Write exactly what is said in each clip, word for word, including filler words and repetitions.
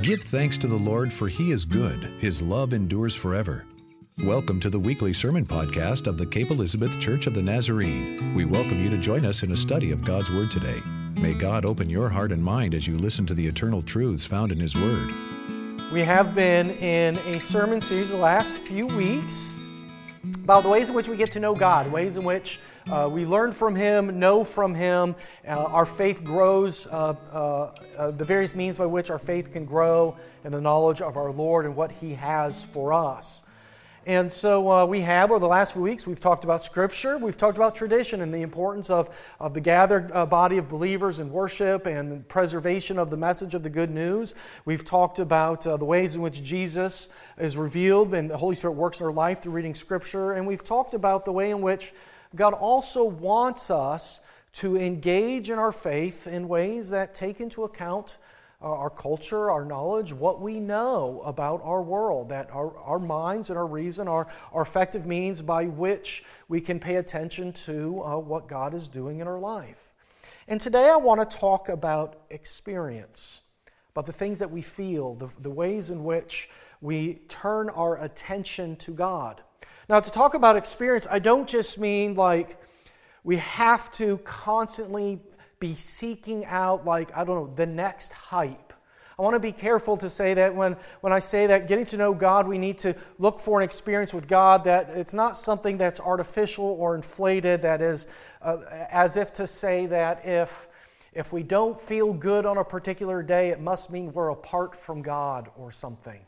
Give thanks to the Lord, for He is good. His love endures forever. Welcome to the weekly sermon podcast of the Cape Elizabeth Church of the Nazarene. We welcome you to join us in a study of God's Word today. May God open your heart and mind as you listen to the eternal truths found in His Word. We have been in a sermon series the last few weeks about the ways in which we get to know God, ways in which uh, we learn from Him, know from Him, uh, our faith grows, uh, uh, uh, the various means by which our faith can grow in the knowledge of our Lord and what He has for us. And so uh, we have, over the last few weeks, we've talked about Scripture, we've talked about tradition and the importance of, of the gathered uh, body of believers in worship and the preservation of the message of the good news. We've talked about uh, the ways in which Jesus is revealed and the Holy Spirit works in our life through reading Scripture. And we've talked about the way in which God also wants us to engage in our faith in ways that take into account our culture, our knowledge, what we know about our world, that our, our minds and our reason are, are effective means by which we can pay attention to uh, what God is doing in our life. And today I want to talk about experience, about the things that we feel, the, the ways in which we turn our attention to God. Now, to talk about experience, I don't just mean like we have to constantly be seeking out, like, I don't know, the next hype. I want to be careful to say that when, when I say that getting to know God, we need to look for an experience with God, that it's not something that's artificial or inflated, that is uh, as if to say that if, if we don't feel good on a particular day, it must mean we're apart from God or something.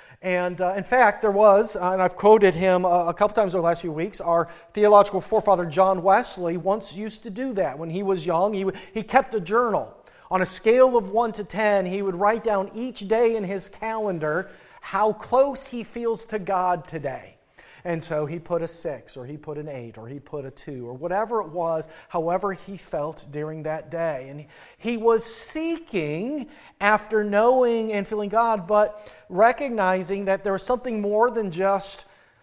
And uh, in fact, there was, uh, and I've quoted him uh, a couple times over the last few weeks, our theological forefather John Wesley once used to do that. When he was young, he, he kept a journal. On a scale of one to ten, he would write down each day in his calendar how close he feels to God today. And so he put a six, or he put an eight, or he put a two, or whatever it was, however he felt during that day. And he was seeking after knowing and feeling God, but recognizing that there was something more than just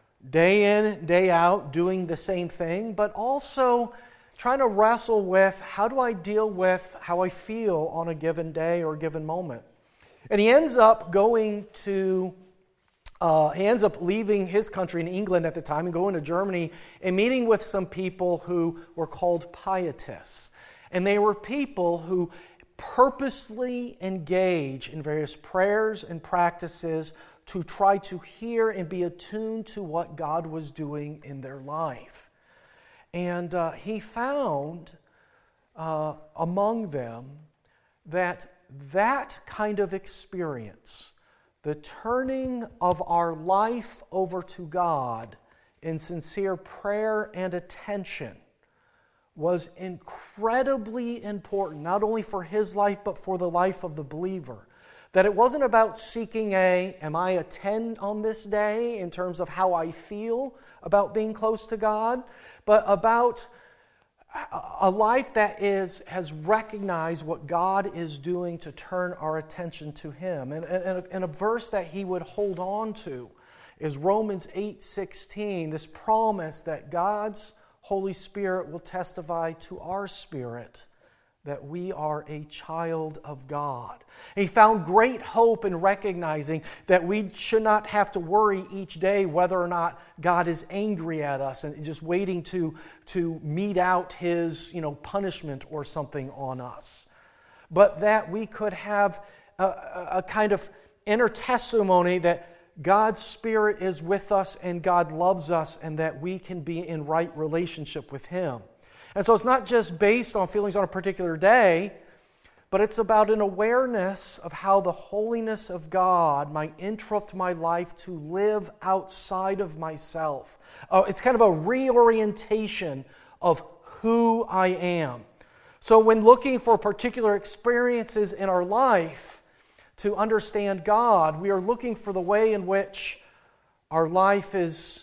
day in, day out, doing the same thing, but also trying to wrestle with, how do I deal with how I feel on a given day or a given moment? And he ends up going to Uh, he ends up leaving his country in England at the time and going to Germany and meeting with some people who were called pietists. And they were people who purposely engage in various prayers and practices to try to hear and be attuned to what God was doing in their life. And uh, he found uh, among them that that kind of experience, the turning of our life over to God in sincere prayer and attention, was incredibly important, not only for his life, but for the life of the believer. That it wasn't about seeking a, am I a ten on this day in terms of how I feel about being close to God, but about a life that is has recognized what God is doing to turn our attention to Him. And, and, and a verse that he would hold on to is Romans eight sixteen, this promise that God's Holy Spirit will testify to our spirit that we are a child of God. And he found great hope in recognizing that we should not have to worry each day whether or not God is angry at us and just waiting to, to mete out His, you know, punishment or something on us. But that we could have a, a kind of inner testimony that God's Spirit is with us and God loves us and that we can be in right relationship with Him. And so it's not just based on feelings on a particular day, but it's about an awareness of how the holiness of God might interrupt my life to live outside of myself. Uh, it's kind of a reorientation of who I am. So when looking for particular experiences in our life to understand God, we are looking for the way in which our life is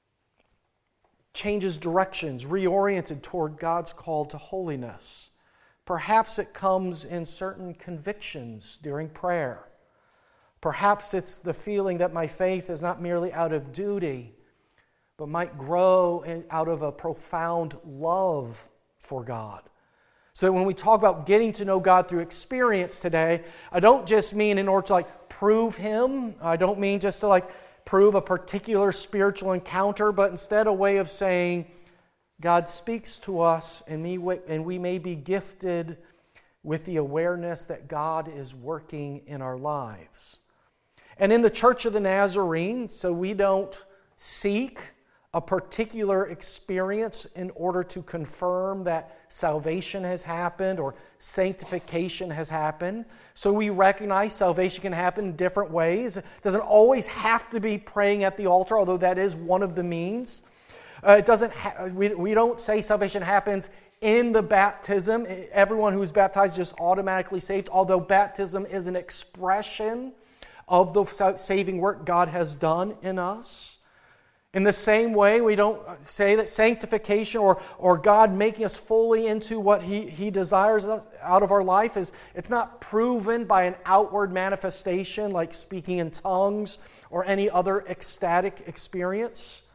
changes directions, reoriented toward God's call to holiness. Perhaps it comes in certain convictions during prayer. Perhaps it's the feeling that my faith is not merely out of duty, but might grow in, out of a profound love for God. So that when we talk about getting to know God through experience today, I don't just mean in order to like prove Him. I don't mean just to like prove a particular spiritual encounter, but instead a way of saying God speaks to us and we, and we may be gifted with the awareness that God is working in our lives. And in the Church of the Nazarene, so we don't seek a particular experience in order to confirm that salvation has happened or sanctification has happened. So we recognize salvation can happen in different ways. It doesn't always have to be praying at the altar, although that is one of the means. Uh, it doesn't. Ha- we, we don't say salvation happens in the baptism. Everyone who is baptized is just automatically saved, although baptism is an expression of the saving work God has done in us. In the same way, we don't say that sanctification or, or God making us fully into what He, he desires out of our life is, it's not proven by an outward manifestation like speaking in tongues or any other ecstatic experience.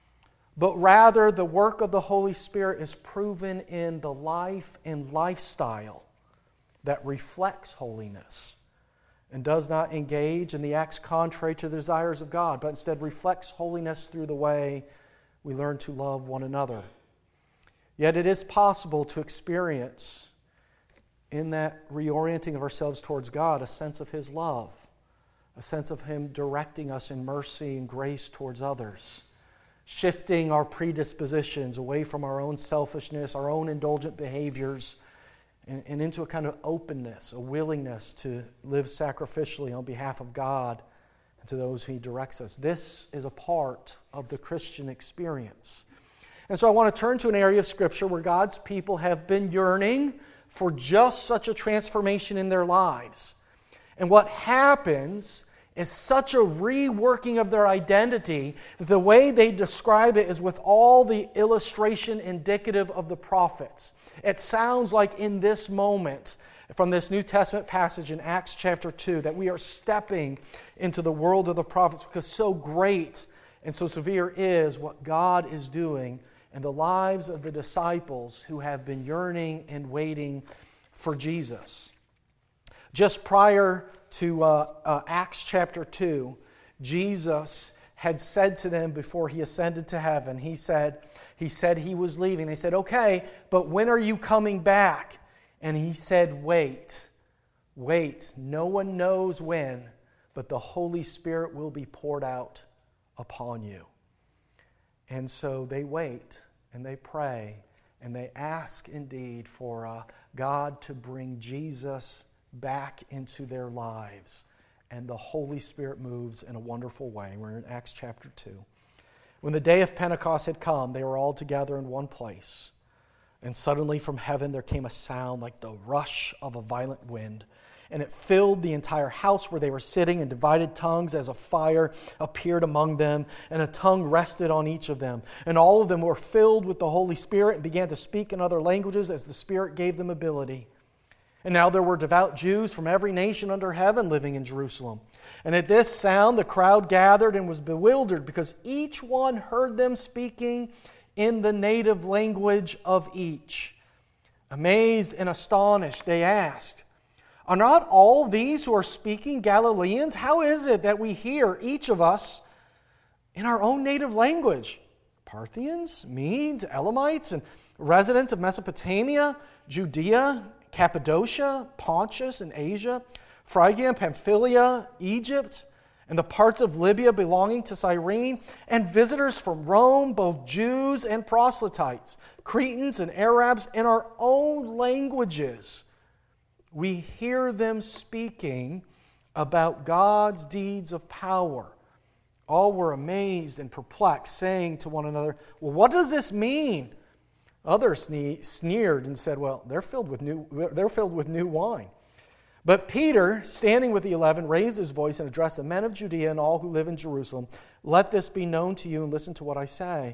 But rather, the work of the Holy Spirit is proven in the life and lifestyle that reflects holiness and does not engage in the acts contrary to the desires of God, but instead reflects holiness through the way we learn to love one another. Yet it is possible to experience, in that reorienting of ourselves towards God, a sense of His love, a sense of Him directing us in mercy and grace towards others, shifting our predispositions away from our own selfishness, our own indulgent behaviors, and, and into a kind of openness, a willingness to live sacrificially on behalf of God and to those He directs us. This is a part of the Christian experience. And so I want to turn to an area of Scripture where God's people have been yearning for just such a transformation in their lives. And what happens is such a reworking of their identity that the way they describe it is with all the illustration indicative of the prophets. It sounds like in this moment, from this New Testament passage in Acts chapter two, that we are stepping into the world of the prophets, because so great and so severe is what God is doing in the lives of the disciples who have been yearning and waiting for Jesus. Just prior to uh, uh, Acts chapter two, Jesus had said to them before He ascended to heaven, He said, he said He was leaving. They said, okay, but when are you coming back? And He said, wait, wait. No one knows when, but the Holy Spirit will be poured out upon you. And so they wait, and they pray, and they ask indeed for uh, God to bring Jesus back into their lives. And the Holy Spirit moves in a wonderful way. We're in Acts chapter two. When the day of Pentecost had come, they were all together in one place. And suddenly from heaven there came a sound like the rush of a violent wind. And it filled the entire house where they were sitting, and divided tongues as a fire appeared among them, and a tongue rested on each of them. And all of them were filled with the Holy Spirit and began to speak in other languages as the Spirit gave them ability. And now there were devout Jews from every nation under heaven living in Jerusalem. And at this sound the crowd gathered and was bewildered, because each one heard them speaking in the native language of each. Amazed and astonished, they asked, are not all these who are speaking Galileans? How is it that we hear, each of us, in our own native language? Parthians, Medes, Elamites, and residents of Mesopotamia, Judea, Cappadocia, Pontus, and Asia, Phrygia and Pamphylia, Egypt, and the parts of Libya belonging to Cyrene, and visitors from Rome, both Jews and proselytes, Cretans and Arabs, in our own languages. We hear them speaking about God's deeds of power. All were amazed and perplexed, saying to one another, well, what does this mean? Others sneered and said, well, they're filled with new, they're filled with new wine. But Peter, standing with the eleven, raised his voice and addressed the men of Judea and all who live in Jerusalem. Let this be known to you, and listen to what I say.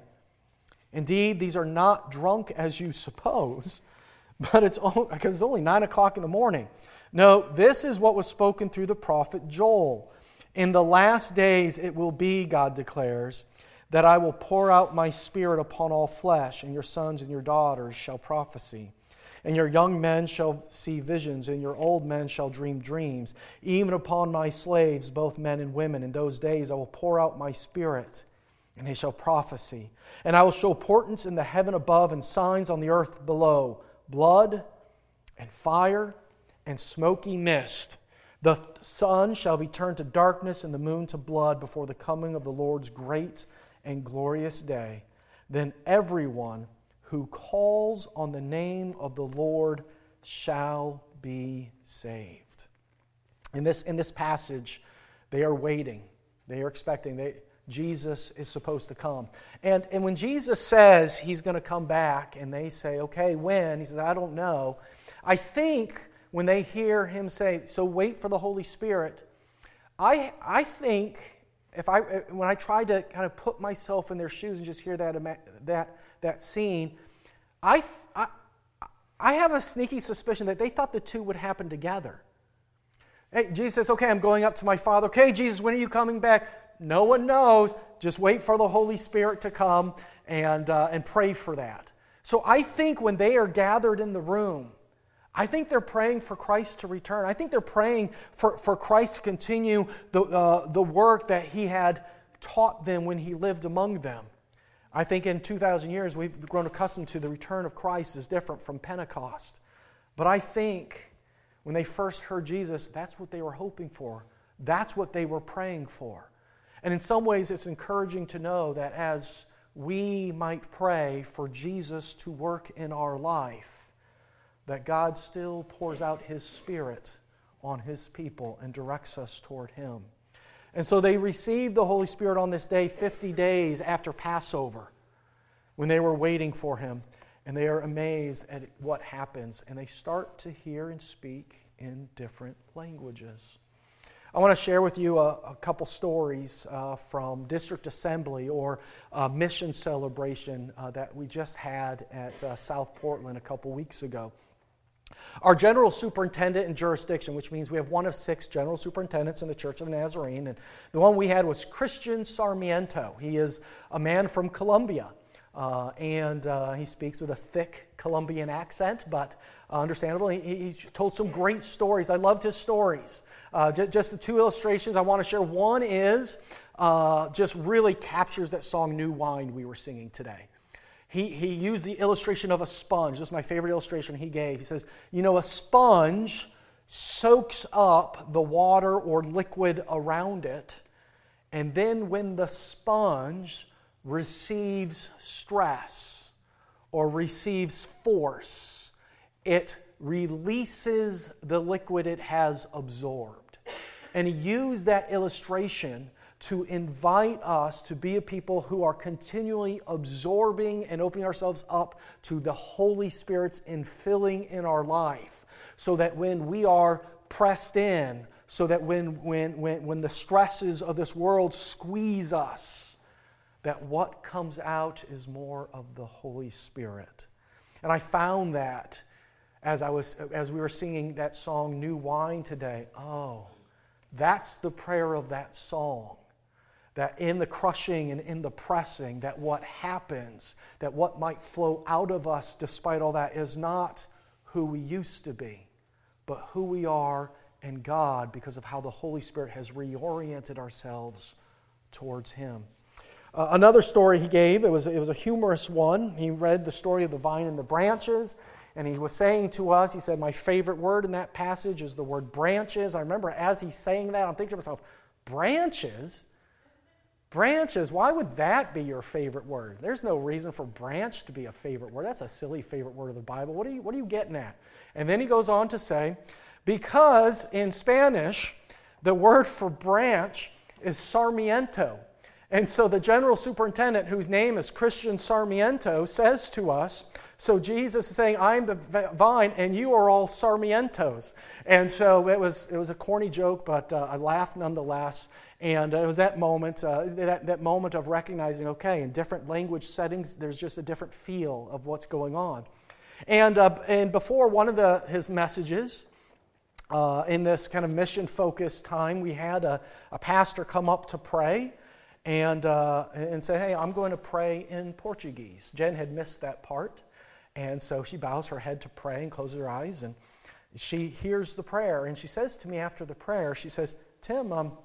Indeed, these are not drunk as you suppose, but it's only, because it's only nine o'clock in the morning. No, this is what was spoken through the prophet Joel. In the last days it will be, God declares, that I will pour out my Spirit upon all flesh, and your sons and your daughters shall prophesy. And your young men shall see visions, and your old men shall dream dreams. Even upon my slaves, both men and women, in those days I will pour out my Spirit, and they shall prophesy. And I will show portents in the heaven above and signs on the earth below, blood and fire and smoky mist. The sun shall be turned to darkness and the moon to blood before the coming of the Lord's great and glorious day. Then everyone who calls on the name of the Lord shall be saved. In this, in this passage, they are waiting. They are expecting. They, Jesus is supposed to come. And, and when Jesus says He's going to come back, and they say, okay, when? He says, I don't know. I think when they hear Him say, so wait for the Holy Spirit, I, I think, if I when I try to kind of put myself in their shoes and just hear that, that, that scene, I, I, I have a sneaky suspicion that they thought the two would happen together. Hey, Jesus says, okay, I'm going up to my Father. Okay, Jesus, when are you coming back? No one knows. Just wait for the Holy Spirit to come and, uh, and pray for that. So I think when they are gathered in the room, I think they're praying for Christ to return. I think they're praying for, for Christ to continue the, uh, the work that He had taught them when He lived among them. I think in two thousand years we've grown accustomed to the return of Christ is different from Pentecost. But I think when they first heard Jesus, that's what they were hoping for. That's what they were praying for. And in some ways it's encouraging to know that as we might pray for Jesus to work in our life, that God still pours out His Spirit on His people and directs us toward Him. And so they received the Holy Spirit on this day, fifty days after Passover, when they were waiting for Him. And they are amazed at what happens. And they start to hear and speak in different languages. I want to share with you a, a couple stories uh, from District Assembly or a mission celebration uh, that we just had at uh, South Portland a couple weeks ago. Our general superintendent in jurisdiction, which means we have one of six general superintendents in the Church of the Nazarene, and the one we had was Christian Sarmiento. He is a man from Colombia, uh, and uh, he speaks with a thick Colombian accent, but uh, understandable. He, he told some great stories. I loved his stories. Uh, j- just the two illustrations I want to share. One is uh, just really captures that song New Wine we were singing today. He, he used the illustration of a sponge. This is my favorite illustration he gave. He says, you know, a sponge soaks up the water or liquid around it, and then when the sponge receives stress or receives force, it releases the liquid it has absorbed. And he used that illustration to invite us to be a people who are continually absorbing and opening ourselves up to the Holy Spirit's infilling in our life, so that when we are pressed in, so that when, when, when, when the stresses of this world squeeze us, that what comes out is more of the Holy Spirit. And I found that as I was as we were singing that song, New Wine, today. Oh, that's the prayer of that song. That in the crushing and in the pressing, that what happens, that what might flow out of us despite all that is not who we used to be, but who we are in God because of how the Holy Spirit has reoriented ourselves towards Him. Uh, another story he gave, it was, it was a humorous one. He read the story of the vine and the branches, and he was saying to us, he said, my favorite word in that passage is the word branches. I remember as he's saying that, I'm thinking to myself, branches? Branches, why would that be your favorite word? There's no reason for branch to be a favorite word. That's a silly favorite word of the Bible. What are you, what are you getting at? And then he goes on to say, because in Spanish, the word for branch is sarmiento. And so the general superintendent, whose name is Christian Sarmiento, says to us, so Jesus is saying, I'm the vine and you are all sarmientos. And so it was it was a corny joke, but uh, I laughed nonetheless. And it was that moment, uh, that, that moment of recognizing, okay, in different language settings, there's just a different feel of what's going on. And uh, and before one of the his messages, uh, in this kind of mission-focused time, we had a, a pastor come up to pray and uh, and say, hey, I'm going to pray in Portuguese. Jen had missed that part. And so she bows her head to pray and closes her eyes, and she hears the prayer. And she says to me after the prayer, she says, Tim, um,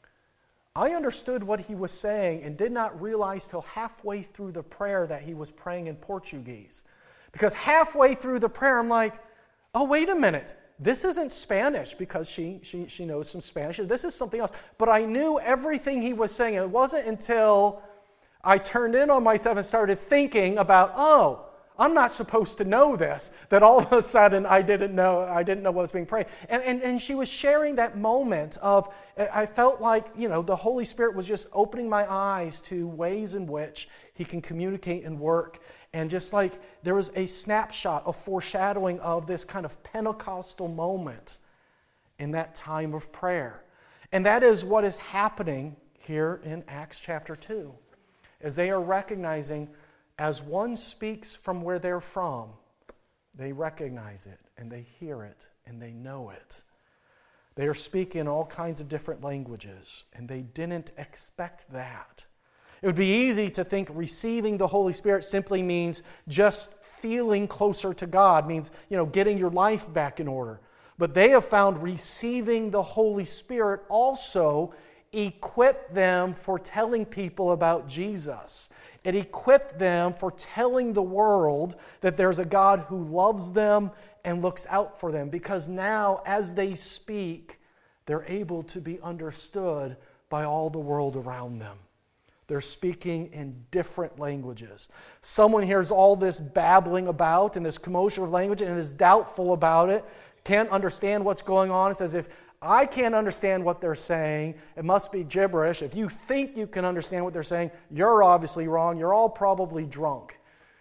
I understood what he was saying and did not realize till halfway through the prayer that he was praying in Portuguese. Because halfway through the prayer, I'm like, oh, wait a minute. This isn't Spanish, because she, she, she knows some Spanish. This is something else. But I knew everything he was saying. It wasn't until I turned in on myself and started thinking about, oh, I'm not supposed to know this, that all of a sudden I didn't know I didn't know what was being prayed. And, and, and she was sharing that moment of, I felt like, you know, the Holy Spirit was just opening my eyes to ways in which He can communicate and work. And just like there was a snapshot, a foreshadowing of this kind of Pentecostal moment in that time of prayer. And that is what is happening here in Acts chapter two, as they are recognizing, as one speaks from where they're from, they recognize it, and they hear it, and they know it. They are speaking all kinds of different languages, and they didn't expect that. It would be easy to think receiving the Holy Spirit simply means just feeling closer to God, means, you know, getting your life back in order. But they have found receiving the Holy Spirit also equipped them for telling people about Jesus. It equipped them for telling the world that there's a God who loves them and looks out for them. Because now, as they speak, they're able to be understood by all the world around them. They're speaking in different languages. Someone hears all this babbling about and this commotion of language and is doubtful about it, can't understand what's going on. It's as if, I can't understand what they're saying. It must be gibberish. If you think you can understand what they're saying, you're obviously wrong. You're all probably drunk.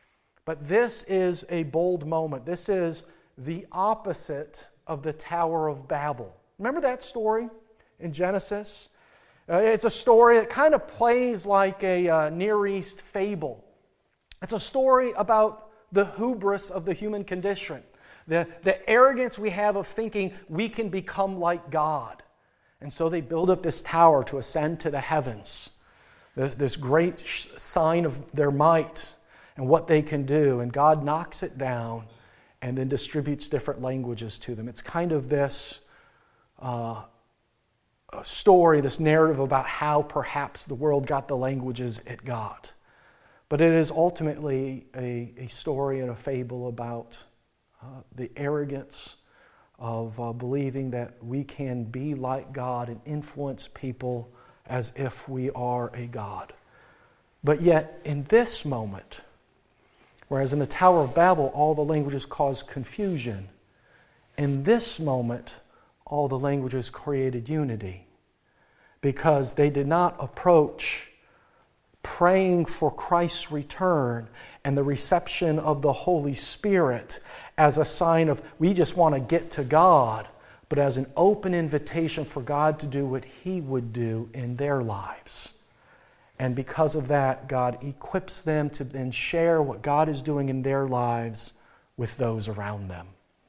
But this is a bold moment. This is the opposite of the Tower of Babel. Remember that story in Genesis? Uh, it's a story that kind of plays like a uh, Near East fable. It's a story about the hubris of the human condition. The, the arrogance we have of thinking we can become like God. And so they build up this tower to ascend to the heavens. This, this great sh- sign of their might and what they can do. And God knocks it down and then distributes different languages to them. It's kind of this uh, story, this narrative about how perhaps the world got the languages it got. But it is ultimately a, a story and a fable about Uh, the arrogance of uh, believing that we can be like God and influence people as if we are a God. But yet, in this moment, whereas in the Tower of Babel, all the languages caused confusion, in this moment, all the languages created unity, because they did not approach praying for Christ's return and the reception of the Holy Spirit as a sign of, we just want to get to God, but as an open invitation for God to do what He would do in their lives. And because of that, God equips them to then share what God is doing in their lives with those around them.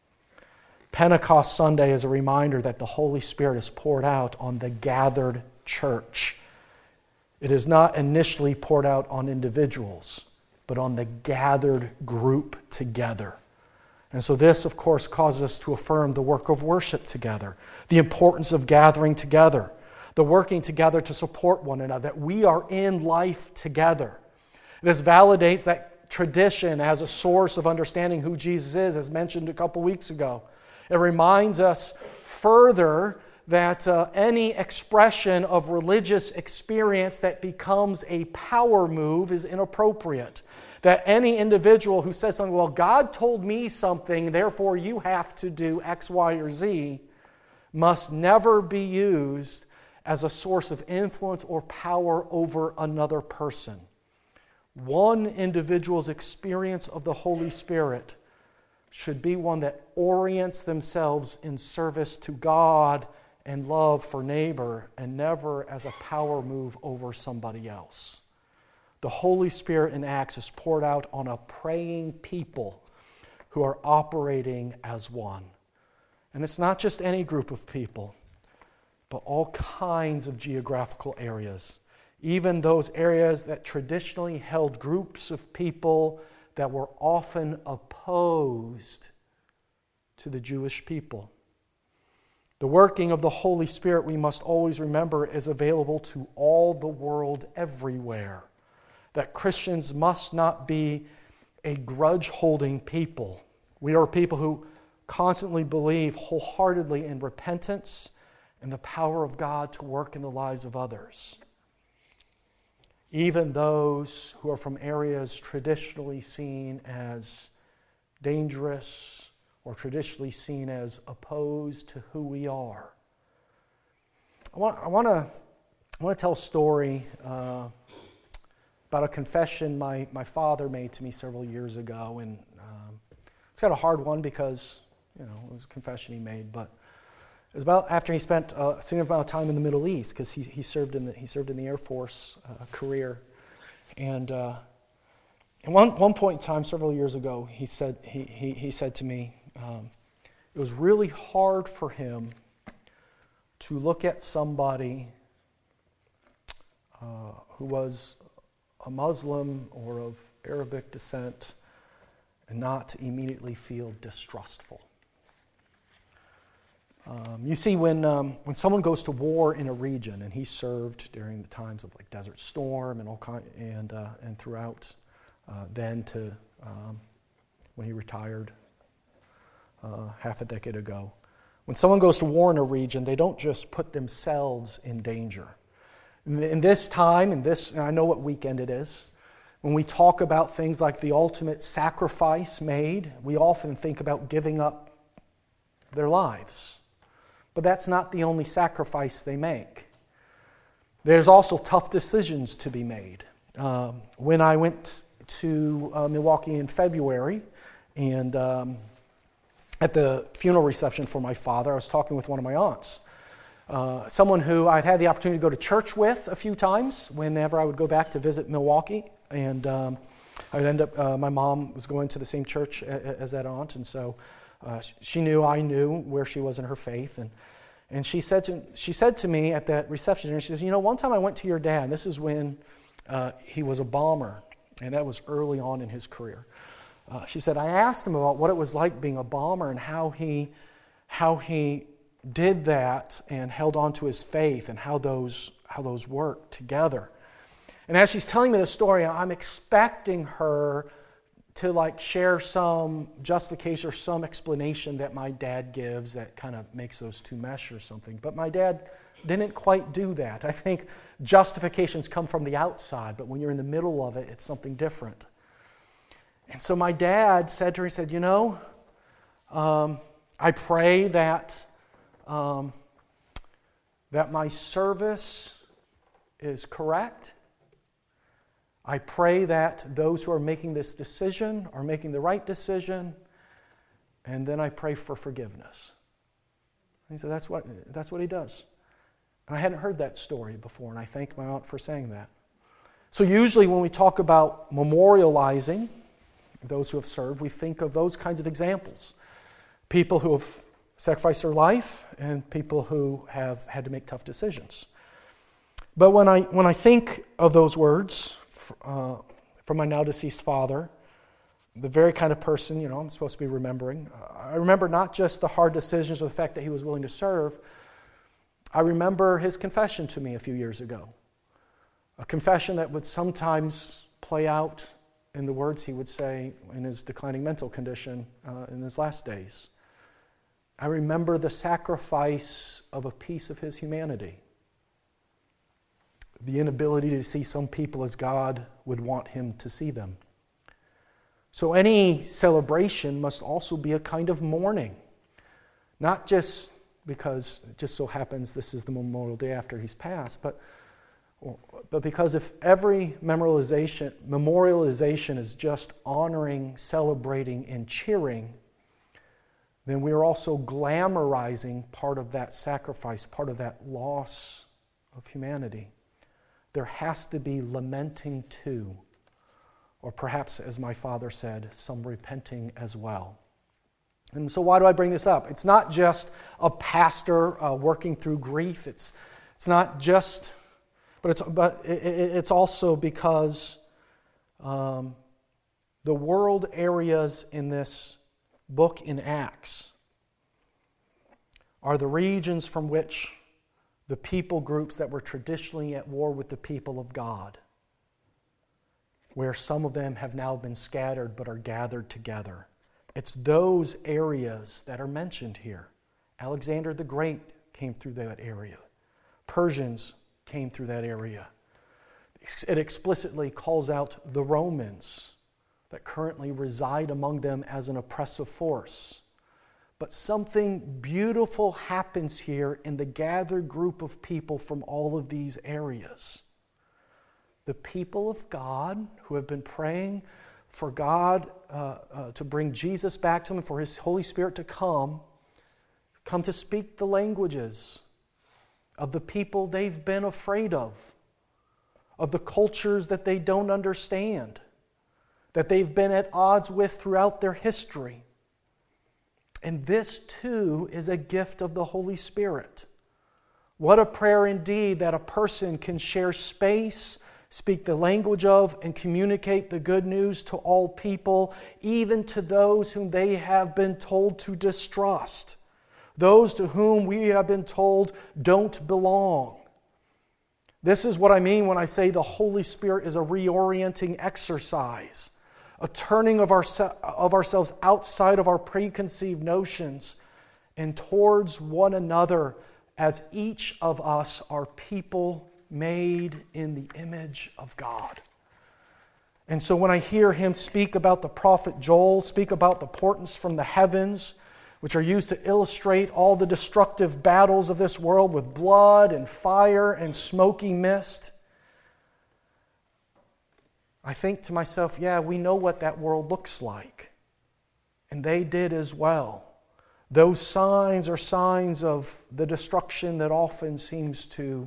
Pentecost Sunday is a reminder that the Holy Spirit is poured out on the gathered church. It is not initially poured out on individuals, but on the gathered group together. And so this, of course, causes us to affirm the work of worship together, the importance of gathering together, the working together to support one another, that we are in life together. This validates that tradition as a source of understanding who Jesus is, as mentioned a couple weeks ago. It reminds us further that uh, any expression of religious experience that becomes a power move is inappropriate. That any individual who says something, well, God told me something, therefore you have to do X, Y, or Z, must never be used as a source of influence or power over another person. One individual's experience of the Holy Spirit should be one that orients themselves in service to God and love for neighbor, and never as a power move over somebody else. The Holy Spirit in Acts is poured out on a praying people who are operating as one. And it's not just any group of people, but all kinds of geographical areas. Even those areas that traditionally held groups of people that were often opposed to the Jewish people. The working of the Holy Spirit, we must always remember, is available to all the world everywhere. That Christians must not be a grudge-holding people. We are people who constantly believe wholeheartedly in repentance and the power of God to work in the lives of others. Even those who are from areas traditionally seen as dangerous or traditionally seen as opposed to who we are. I want, I want to I want to tell a story uh, about a confession my, my father made to me several years ago. And um, it's kind of a hard one because, you know, it was a confession he made. But it was about after he spent a significant amount of time in the Middle East, because he, he served in the he served in the Air Force uh, career. And uh, at one, one point in time, several years ago, he said he, he, he said to me, um, it was really hard for him to look at somebody uh, who was a Muslim or of Arabic descent and not immediately feel distrustful. Um, you see, when um, when someone goes to war in a region, and he served during the times of like Desert Storm and all kind, and uh, and throughout, uh, then to um, when he retired uh, half a decade ago. When someone goes to war in a region, they don't just put themselves in danger. In, in this time, in this, and I know what weekend it is. When we talk about things like the ultimate sacrifice made, we often think about giving up their lives. But that's not the only sacrifice they make. There's also tough decisions to be made. Um, when I went to uh, Milwaukee in February, and um, at the funeral reception for my father, I was talking with one of my aunts, uh, someone who I'd had the opportunity to go to church with a few times whenever I would go back to visit Milwaukee. And um, I would end up, uh, my mom was going to the same church a- as that aunt, and so Uh, she knew I knew where she was in her faith, and and she said to she said to me at that reception, and she says, you know, one time I went to your dad. This is when uh, he was a bomber, and that was early on in his career. Uh, she said, I asked him about what it was like being a bomber and how he how he did that and held on to his faith and how those how those worked together. And as she's telling me the story, I'm expecting her to like share some justification or some explanation that my dad gives that kind of makes those two mesh or something. But my dad didn't quite do that. I think justifications come from the outside, but when you're in the middle of it, it's something different. And so my dad said to her, he said, you know, um, I pray that um, that my service is correct. I pray that those who are making this decision are making the right decision, and then I pray for forgiveness. And he said, that's what, that's what he does. And I hadn't heard that story before, and I thank my aunt for saying that. So usually when we talk about memorializing those who have served, we think of those kinds of examples. People who have sacrificed their life and people who have had to make tough decisions. But when I when I think of those words, Uh, from my now deceased father, the very kind of person, you know, I'm supposed to be remembering. Uh, I remember not just the hard decisions or the fact that he was willing to serve. I remember his confession to me a few years ago. A confession that would sometimes play out in the words he would say in his declining mental condition uh, in his last days. I remember the sacrifice of a piece of his humanity. The inability to see some people as God would want him to see them. So any celebration must also be a kind of mourning. Not just because it just so happens this is the Memorial Day after he's passed, but, but because if every memorialization, memorialization is just honoring, celebrating, and cheering, then we are also glamorizing part of that sacrifice, part of that loss of humanity. There has to be lamenting too, or perhaps, as my father said, some repenting as well. And so why do I bring this up? It's not just a pastor uh, working through grief. It's it's not just, but it's but it, it's also because um, the world areas in this book in Acts are the regions from which the people groups that were traditionally at war with the people of God, where some of them have now been scattered but are gathered together. It's those areas that are mentioned here. Alexander the Great came through that area. Persians came through that area. It explicitly calls out the Romans that currently reside among them as an oppressive force. But something beautiful happens here in the gathered group of people from all of these areas. The people of God who have been praying for God uh, uh, to bring Jesus back to them and for His Holy Spirit to come, come to speak the languages of the people they've been afraid of, of the cultures that they don't understand, that they've been at odds with throughout their history. And this too is a gift of the Holy Spirit. What a prayer indeed that a person can share space, speak the language of, and communicate the good news to all people, even to those whom they have been told to distrust, those to whom we have been told don't belong. This is what I mean when I say the Holy Spirit is a reorienting exercise, a turning of, our, of ourselves outside of our preconceived notions and towards one another, as each of us are people made in the image of God. And so when I hear him speak about the prophet Joel, speak about the portents from the heavens, which are used to illustrate all the destructive battles of this world with blood and fire and smoky mist, I think to myself, yeah, we know what that world looks like. And they did as well. Those signs are signs of the destruction that often seems to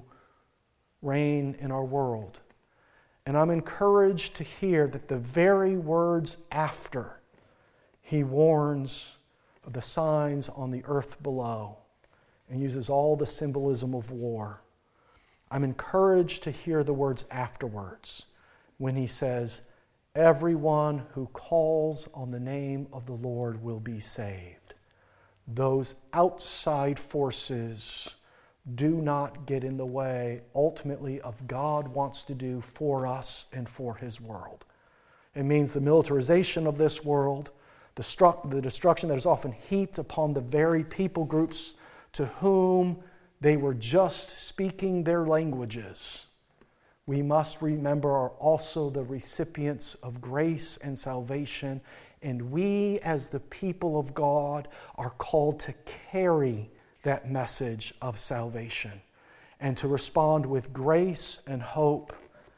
reign in our world. And I'm encouraged to hear that the very words after he warns of the signs on the earth below and uses all the symbolism of war. I'm encouraged to hear the words afterwards when he says, everyone who calls on the name of the Lord will be saved. Those outside forces do not get in the way, ultimately, of God wants to do for us and for His world. It means the militarization of this world, the, stru- the destruction that is often heaped upon the very people groups to whom they were just speaking their languages. We must remember are also the recipients of grace and salvation, and we as the people of God are called to carry that message of salvation and to respond with grace and hope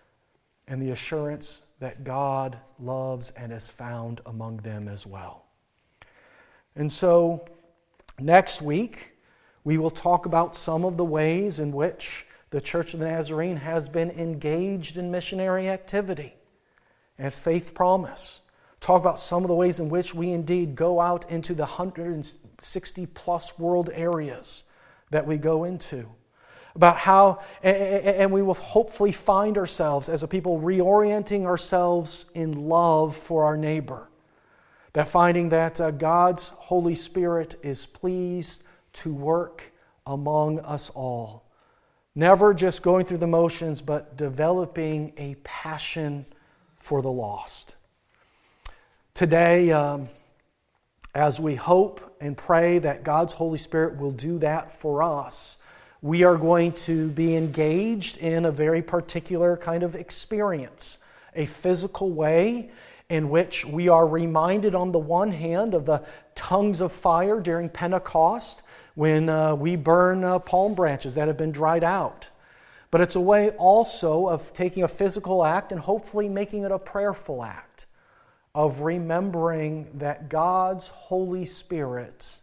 and the assurance that God loves and is found among them as well. And so next week we will talk about some of the ways in which the Church of the Nazarene has been engaged in missionary activity and faith promise. Talk about some of the ways in which we indeed go out into the one hundred sixty plus world areas that we go into. About how, and we will hopefully find ourselves as a people reorienting ourselves in love for our neighbor. That finding that uh, God's Holy Spirit is pleased to work among us all. Never just going through the motions, but developing a passion for the lost. Today, um, as we hope and pray that God's Holy Spirit will do that for us, we are going to be engaged in a very particular kind of experience, a physical way in which we are reminded on the one hand of the tongues of fire during Pentecost, when uh, we burn uh, palm branches that have been dried out. But it's a way also of taking a physical act and hopefully making it a prayerful act, of remembering that God's Holy Spirit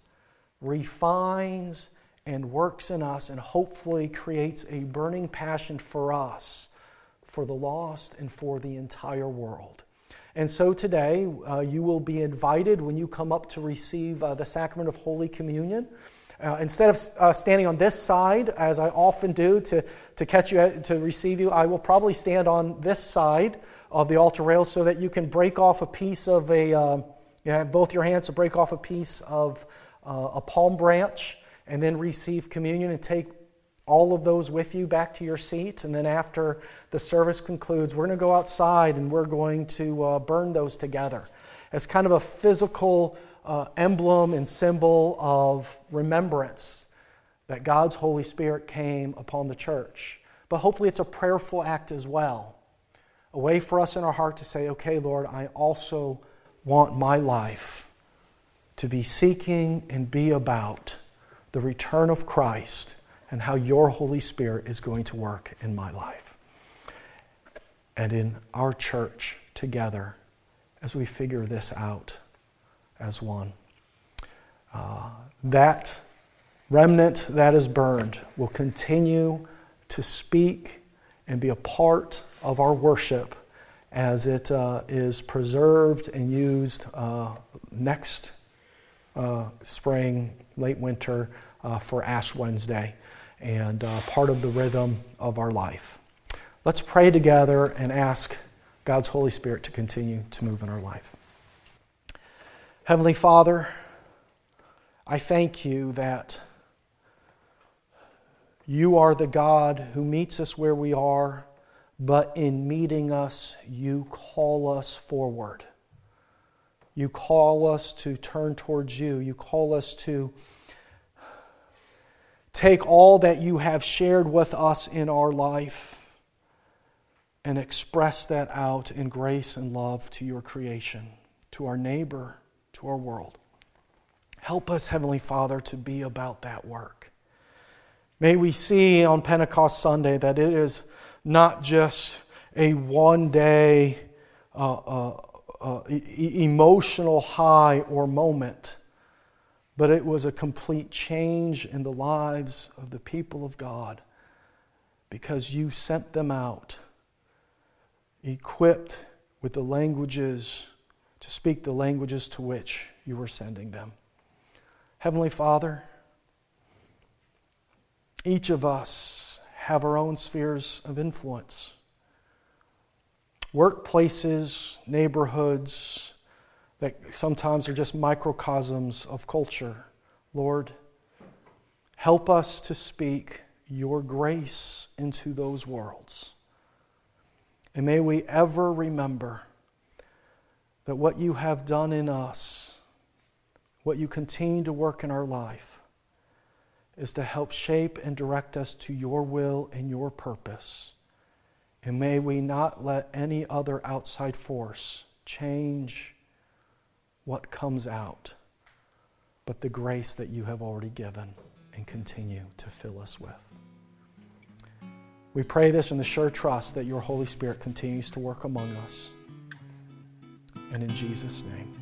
refines and works in us and hopefully creates a burning passion for us, for the lost and for the entire world. And so today, uh, you will be invited when you come up to receive uh, the sacrament of Holy Communion Uh, instead of uh, standing on this side, as I often do to, to catch you, to receive you, I will probably stand on this side of the altar rail so that you can break off a piece of a, uh, you have both your hands to break off a piece of uh, a palm branch and then receive communion and take all of those with you back to your seats. And then after the service concludes, we're going to go outside and we're going to uh, burn those together as kind of a physical uh, emblem and symbol of remembrance that God's Holy Spirit came upon the church. But hopefully it's a prayerful act as well. A way for us in our heart to say, okay, Lord, I also want my life to be seeking and be about the return of Christ and how your Holy Spirit is going to work in my life and in our church together as we figure this out as one. Uh, that remnant that is burned will continue to speak and be a part of our worship as it uh, is preserved and used uh, next uh, spring, late winter uh, for Ash Wednesday, and uh, part of the rhythm of our life. Let's pray together and ask God's Holy Spirit to continue to move in our life. Heavenly Father, I thank you that you are the God who meets us where we are, but in meeting us, you call us forward. You call us to turn towards you. You call us to take all that you have shared with us in our life and express that out in grace and love to your creation, to our neighbor, to our world. Help us, Heavenly Father, to be about that work. May we see on Pentecost Sunday that it is not just a one-day uh, uh, uh, e- emotional high or moment, but it was a complete change in the lives of the people of God because you sent them out equipped with the languages to speak the languages to which you were sending them. Heavenly Father, each of us have our own spheres of influence. Workplaces, neighborhoods that sometimes are just microcosms of culture. Lord, help us to speak your grace into those worlds. And may we ever remember that what you have done in us, what you continue to work in our life, is to help shape and direct us to your will and your purpose. And may we not let any other outside force change what comes out, but the grace that you have already given and continue to fill us with. We pray this in the sure trust that your Holy Spirit continues to work among us. And in Jesus' name,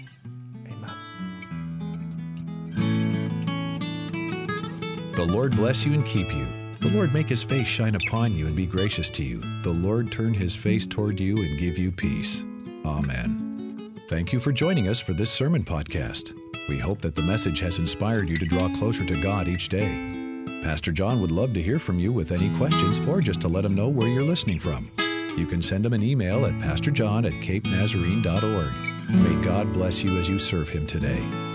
amen. The Lord bless you and keep you. The Lord make his face shine upon you and be gracious to you. The Lord turn his face toward you and give you peace. Amen. Thank you for joining us for this sermon podcast. We hope that the message has inspired you to draw closer to God each day. Pastor John would love to hear from you with any questions or just to let him know where you're listening from. You can send him an email at pastor john at cape nazarene dot org. May God bless you as you serve him today.